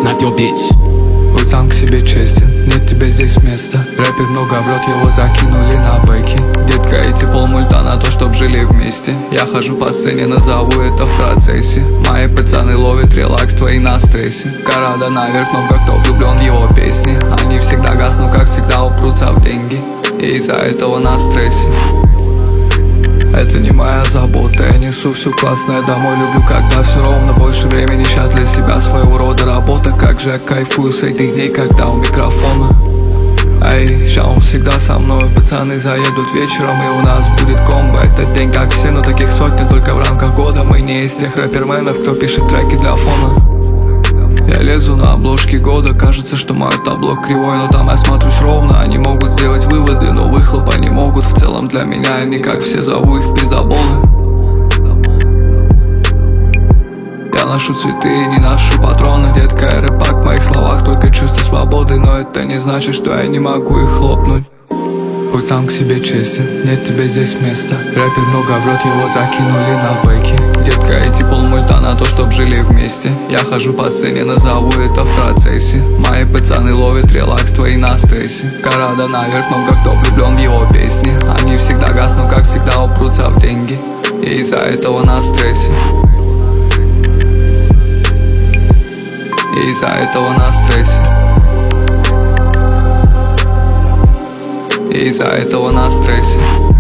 it's not your bitch. Будь сам к себе честен, нет тебе здесь места. Рэпер много врет, его закинули на бэки. Детка, эти полмульта на то, чтоб жили вместе. Я хожу по сцене, назову это в процессе. Мои пацаны ловят релакс, твои на стрессе. Гора наверх, много кто влюблен в его песни. Они всегда гаснут, как всегда упрутся в деньги. И из-за этого на стрессе. Это не моя забота, я несу все классное домой. Люблю, когда все ровно, больше времени сейчас для себя. Своего рода работа, как же я кайфую с этих дней, когда у микрофона. Эй, ща он всегда со мной. Пацаны заедут вечером, и у нас будет комбо. Этот день как все, но таких сотни только в рамках года. Мы не из тех рэперменов, кто пишет треки для фона. Я лезу на обложки года, кажется, что мой табло кривой, но там я смотрюсь ровно. Они могут сделать выводы, но выхлопа не могут. В целом для меня они, как все, зову их пиздоболы. Я ношу цветы и не ношу патроны. Детка, я рэпак, в моих словах только чувство свободы. Но это не значит, что я не могу их хлопнуть. Будь сам к себе честен, нет тебе здесь места. Рэпер много врет, его закинули на бэки. Детка, эти полмульта на то, чтоб жили вместе. Я хожу по сцене, назову это в процессе. Мои пацаны ловят релакс, твои на стрессе. Гора наверх, много кто влюблен в его песни. Они всегда гаснут, как всегда упрутся в деньги. И из-за этого на стрессе. И из-за этого на стрессе. И из-за этого на стрессе.